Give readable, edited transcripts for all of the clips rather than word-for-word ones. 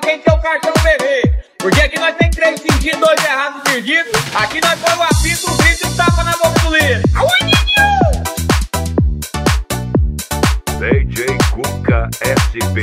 quem tem o cartão bebê. Porque aqui nós tem 3 fingidos, 2 errados perdidos. Aqui nós põe o apito, o grito e o tapa na boca do líder. DJ Cuca SP.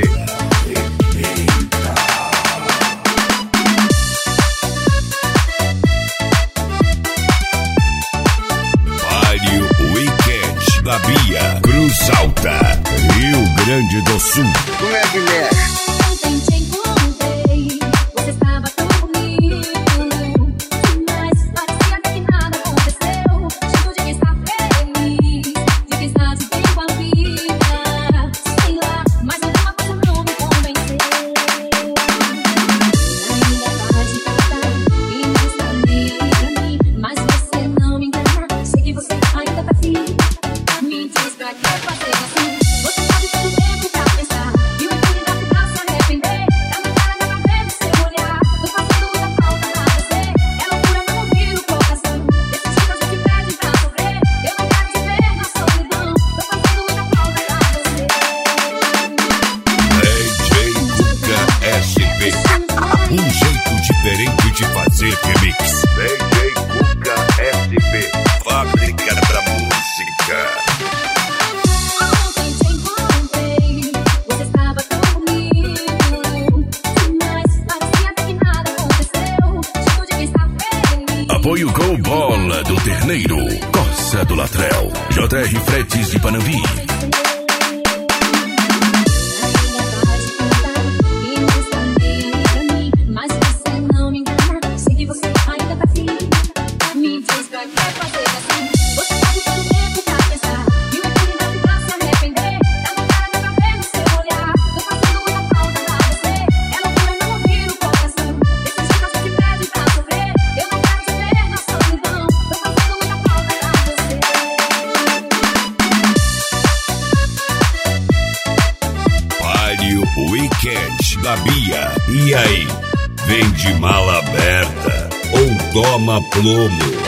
Baile Weekend da Bia, Cruz Alta, Rio Grande do Sul. Como é que mexe? Ontem te encontrei, você estava tão bonito, mas parecia que nada aconteceu. Tipo de quem está feliz, de quem está de bem com a vida. Sei lá, mas alguma coisa não me convenceu. Ainda faz de conta e não está nem pra mim, mas você não me engana. Sei que você ainda tá afim. Me diz pra que fazer assim? Você sabe todo o tempo pra pensar e o que dá pra se arrepender. Tá na cara da cabelo seu olhar, tô fazendo muita falta pra você. É loucura não ouvir o coração. Desses dias a gente pede pra sofrer. Eu não quero te ver na solidão. Tô fazendo muita falta pra você. DJ Cuca SP, um jeito diferente de fazer remix. DJ Cuca SP. Fábrica da música. Ontem te encontrei, você estava tão bonito, mas parecia até que nada aconteceu. Tipo de quem está feliz. Apoio com Bola do Terneiro, Coça do Latrel, JR Fretes de Panambi. Ainda faz de conta e não está nem pra mim, mas você não me engana. Sei que você ainda tá afim. Me diz pra que fazer assim? Você sabe todo o tempo pra pensar e o que dá pra se arrepender. Tá na cara da cabelo seu olhar, tô fazendo muita falta pra você. É loucura não ouvir o coração. Desses dias a gente pede pra sofrer. Eu não quero te ver na solidão. Tô fazendo muita falta pra você. Baile Weekend da Bia. E aí, vem de mala aberta ou toma plomo?